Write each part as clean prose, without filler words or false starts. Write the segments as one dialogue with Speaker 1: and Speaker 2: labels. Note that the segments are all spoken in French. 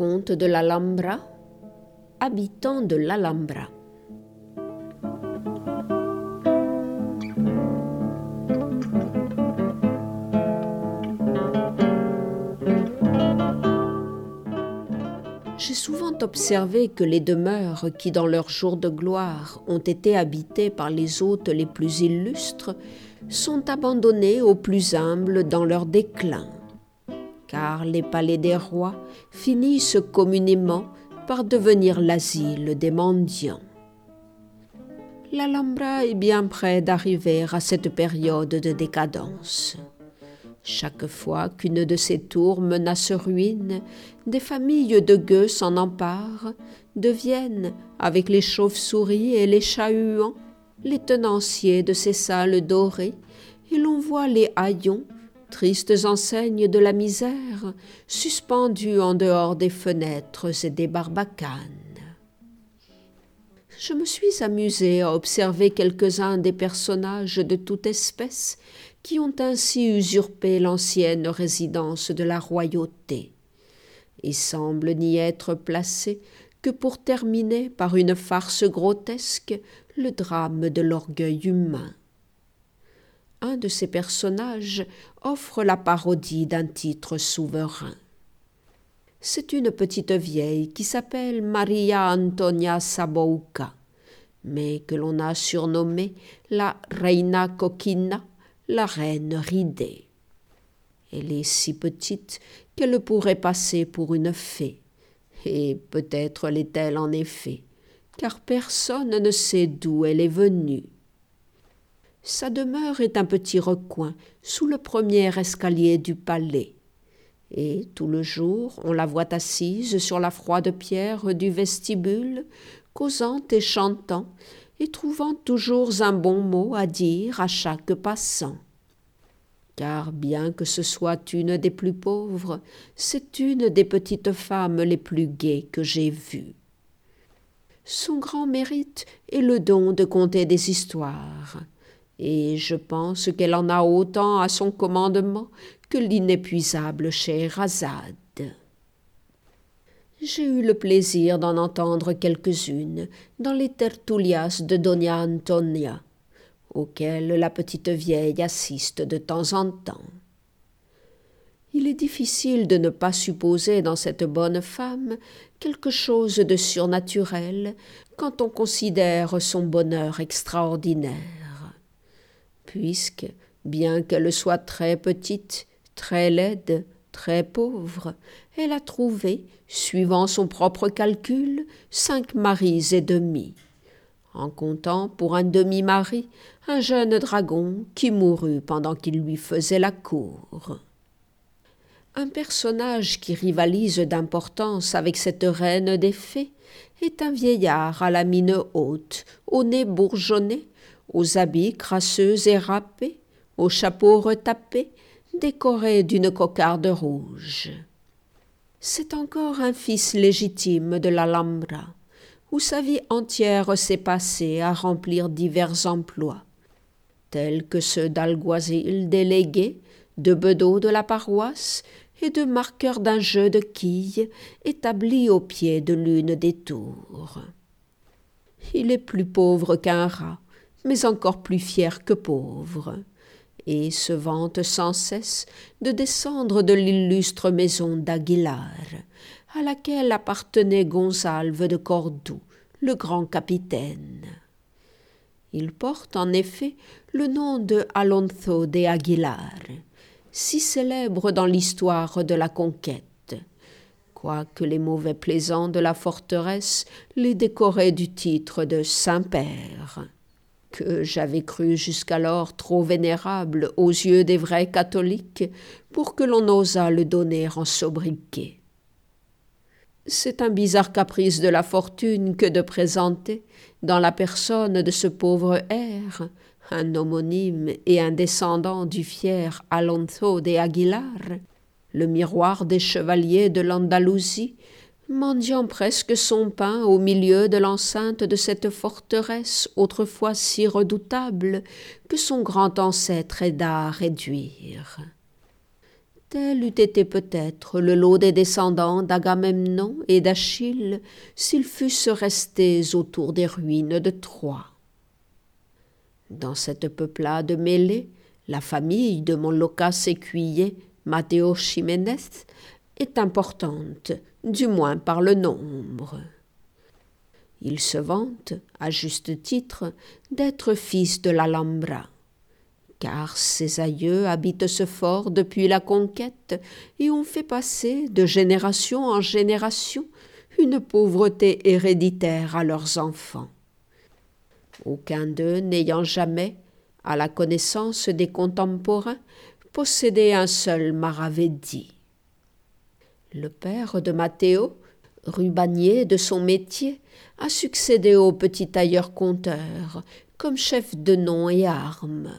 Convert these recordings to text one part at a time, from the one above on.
Speaker 1: conte de l'Alhambra, habitants de l'Alhambra. J'ai souvent observé que les demeures qui, dans leur jour de gloire, ont été habitées par les hôtes les plus illustres, sont abandonnées aux plus humbles dans leur déclin. Car les palais des rois finissent communément par devenir l'asile des mendiants. L'Alhambra est bien près d'arriver à cette période de décadence. Chaque fois qu'une de ces tours menace ruine, des familles de gueux s'en emparent, deviennent, avec les chauves-souris et les chats-huants, les tenanciers de ces salles dorées, et l'on voit les haillons, tristes enseignes de la misère, suspendus en dehors des fenêtres et des barbacanes. Je me suis amusée à observer quelques-uns des personnages de toute espèce qui ont ainsi usurpé l'ancienne résidence de la royauté, et semblent n'y être placés que pour terminer par une farce grotesque le drame de l'orgueil humain. Un de ces personnages offre la parodie d'un titre souverain. C'est une petite vieille qui s'appelle Maria Antonia Sabouka, mais que l'on a surnommée la Reina Coquina, la reine ridée. Elle est si petite qu'elle pourrait passer pour une fée, et peut-être l'est-elle en effet, car personne ne sait d'où elle est venue. Sa demeure est un petit recoin sous le premier escalier du palais, et tout le jour on la voit assise sur la froide pierre du vestibule, causant et chantant, et trouvant toujours un bon mot à dire à chaque passant. Car bien que ce soit une des plus pauvres, c'est une des petites femmes les plus gaies que j'ai vues. Son grand mérite est le don de conter des histoires, et je pense qu'elle en a autant à son commandement que l'inépuisable Scheherazade. J'ai eu le plaisir d'en entendre quelques-unes dans les tertulias de Doña Antonia, auxquelles la petite vieille assiste de temps en temps. Il est difficile de ne pas supposer dans cette bonne femme quelque chose de surnaturel quand on considère son bonheur extraordinaire, puisque, bien qu'elle soit très petite, très laide, très pauvre, elle a trouvé, suivant son propre calcul, 5 maris et demi, en comptant pour un demi-mari un jeune dragon qui mourut pendant qu'il lui faisait la cour. Un personnage qui rivalise d'importance avec cette reine des fées est un vieillard à la mine haute, au nez bourgeonné, aux habits crasseux et râpés, au chapeau retapé, décoré d'une cocarde rouge. C'est encore un fils légitime de l'Alhambra, où sa vie entière s'est passée à remplir divers emplois, tels que ceux d'alguazil délégué, de bedeau de la paroisse et de marqueur d'un jeu de quilles établi au pied de l'une des tours. Il est plus pauvre qu'un rat, mais encore plus fier que pauvre, et se vante sans cesse de descendre de l'illustre maison d'Aguilar, à laquelle appartenait Gonsalve de Cordoue, le grand capitaine. Il porte en effet le nom de Alonso de Aguilar, si célèbre dans l'histoire de la conquête, quoique les mauvais plaisants de la forteresse les décoraient du titre de Saint-Père, que j'avais cru jusqu'alors trop vénérable aux yeux des vrais catholiques pour que l'on osât le donner en sobriquet. C'est un bizarre caprice de la fortune que de présenter, dans la personne de ce pauvre Air, un homonyme et un descendant du fier Alonso de Aguilar, le miroir des chevaliers de l'Andalousie, mendiant presque son pain au milieu de l'enceinte de cette forteresse autrefois si redoutable que son grand ancêtre aida à réduire. Tel eût été peut-être le lot des descendants d'Agamemnon et d'Achille s'ils fussent restés autour des ruines de Troie. Dans cette peuplade mêlée, la famille de mon loquace écuyer, Matteo Ximénez, est importante, du moins par le nombre. Il se vante, à juste titre, d'être fils de l'Alhambra, car ses aïeux habitent ce fort depuis la conquête et ont fait passer, de génération en génération, une pauvreté héréditaire à leurs enfants. Aucun d'eux n'ayant jamais, à la connaissance des contemporains, possédé un seul maravédi. Le père de Matteo, rubanier de son métier, a succédé au petit tailleur-conteur comme chef de nom et armes.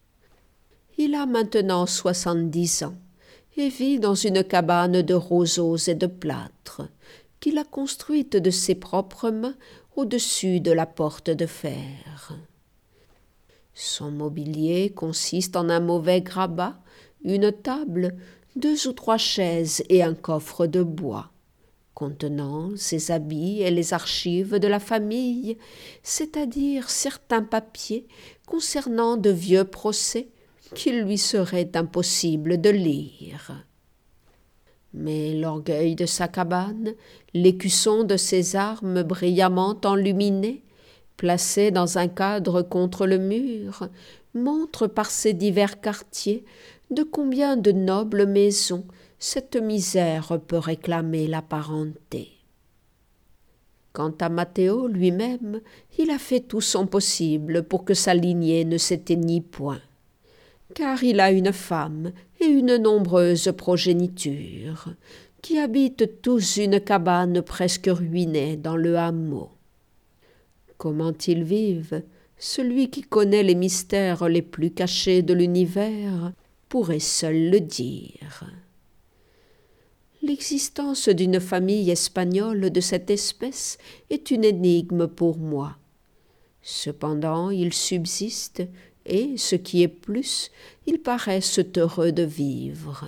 Speaker 1: Il a maintenant 70 ans et vit dans une cabane de roseaux et de plâtre qu'il a construite de ses propres mains au-dessus de la porte de fer. Son mobilier consiste en un mauvais grabat, une table, 2 ou 3 chaises et un coffre de bois, contenant ses habits et les archives de la famille, c'est-à-dire certains papiers concernant de vieux procès qu'il lui serait impossible de lire. Mais l'orgueil de sa cabane, l'écusson de ses armes brillamment enluminées, placé dans un cadre contre le mur, montre par ses divers quartiers de combien de nobles maisons cette misère peut réclamer la parenté. Quant à Matteo lui-même, il a fait tout son possible pour que sa lignée ne s'éteignît point, car il a une femme et une nombreuse progéniture, qui habitent tous une cabane presque ruinée dans le hameau. Comment ils vivent, celui qui connaît les mystères les plus cachés de l'univers pourrait seul le dire. L'existence d'une famille espagnole de cette espèce est une énigme pour moi. Cependant, ils subsistent et, ce qui est plus, ils paraissent heureux de vivre.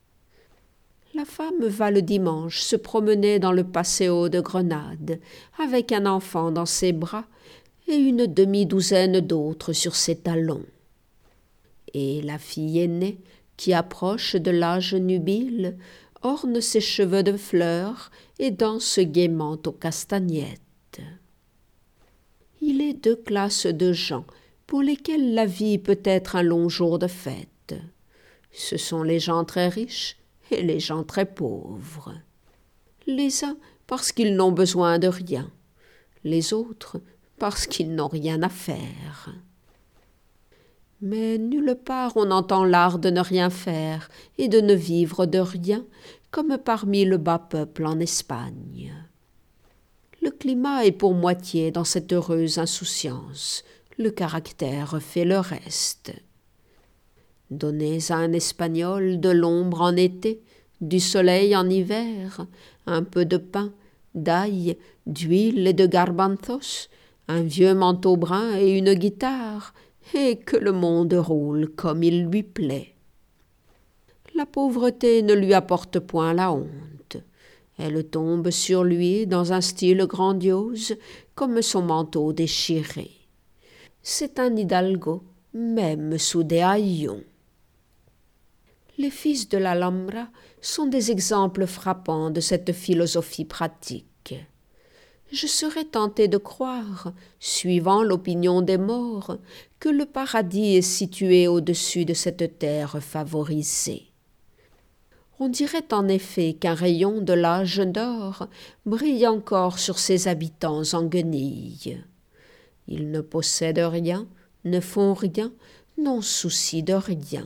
Speaker 1: La femme va le dimanche se promener dans le Paseo de Grenade, avec un enfant dans ses bras et une demi-douzaine d'autres sur ses talons. Et la fille aînée, qui approche de l'âge nubile, orne ses cheveux de fleurs et danse gaiement aux castagnettes. Il est 2 classes de gens pour lesquelles la vie peut être un long jour de fête. Ce sont les gens très riches et les gens très pauvres. Les uns parce qu'ils n'ont besoin de rien, les autres parce qu'ils n'ont rien à faire. Mais nulle part on n'entend l'art de ne rien faire et de ne vivre de rien, comme parmi le bas peuple en Espagne. Le climat est pour moitié dans cette heureuse insouciance, le caractère fait le reste. Donnez à un Espagnol de l'ombre en été, du soleil en hiver, un peu de pain, d'ail, d'huile et de garbanzos, un vieux manteau brun et une guitare, et que le monde roule comme il lui plaît. La pauvreté ne lui apporte point la honte. Elle tombe sur lui dans un style grandiose, comme son manteau déchiré. C'est un hidalgo, même sous des haillons. Les fils de l'Alhambra sont des exemples frappants de cette philosophie pratique. Je serais tenté de croire, suivant l'opinion des morts, que le paradis est situé au-dessus de cette terre favorisée. On dirait en effet qu'un rayon de l'âge d'or brille encore sur ses habitants en guenilles. Ils ne possèdent rien, ne font rien, n'ont souci de rien.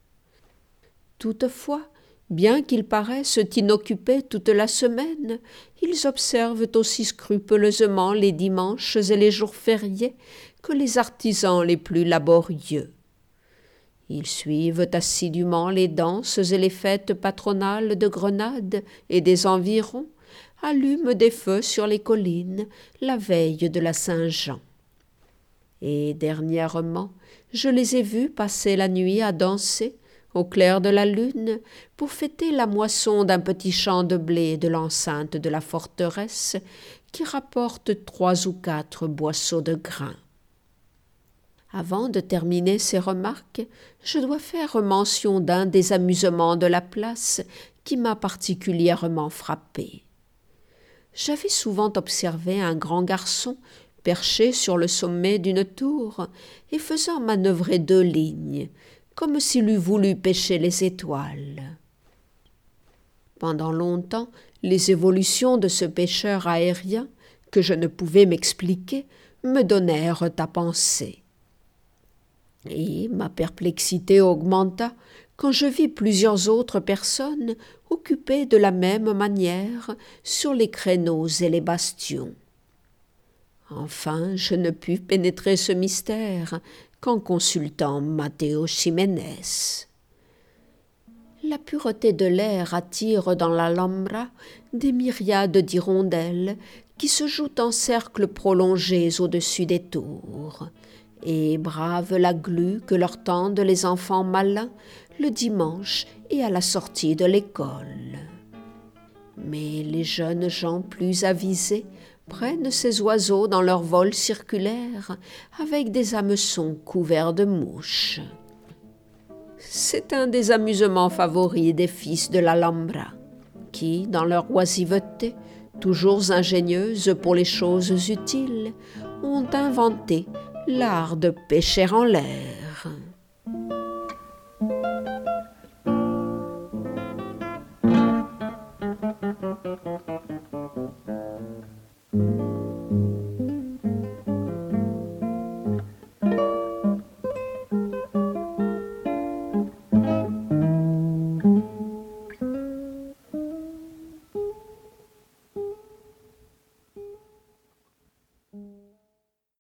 Speaker 1: Toutefois, bien qu'ils paraissent inoccupés toute la semaine, ils observent aussi scrupuleusement les dimanches et les jours fériés que les artisans les plus laborieux. Ils suivent assidûment les danses et les fêtes patronales de Grenade et des environs, allument des feux sur les collines la veille de la Saint-Jean. Et dernièrement, je les ai vus passer la nuit à danser au clair de la lune, pour fêter la moisson d'un petit champ de blé de l'enceinte de la forteresse qui rapporte 3 ou 4 boisseaux de grains. Avant de terminer ces remarques, je dois faire mention d'un des amusements de la place qui m'a particulièrement frappé. J'avais souvent observé un grand garçon perché sur le sommet d'une tour et faisant manœuvrer 2 lignes, comme s'il eût voulu pêcher les étoiles. Pendant longtemps, les évolutions de ce pêcheur aérien, que je ne pouvais m'expliquer, me donnèrent à penser. Et ma perplexité augmenta quand je vis plusieurs autres personnes occupées de la même manière sur les créneaux et les bastions. Enfin, je ne pus pénétrer ce mystère qu'en consultant Matteo Ximénez. La pureté de l'air attire dans l'Alhambra des myriades d'hirondelles qui se jouent en cercles prolongés au-dessus des tours et bravent la glu que leur tendent les enfants malins le dimanche et à la sortie de l'école. Mais les jeunes gens plus avisés prennent ces oiseaux dans leur vol circulaire avec des hameçons couverts de mouches. C'est un des amusements favoris des fils de l'Alhambra, qui, dans leur oisiveté, toujours ingénieuse pour les choses utiles, ont inventé l'art de pêcher en l'air.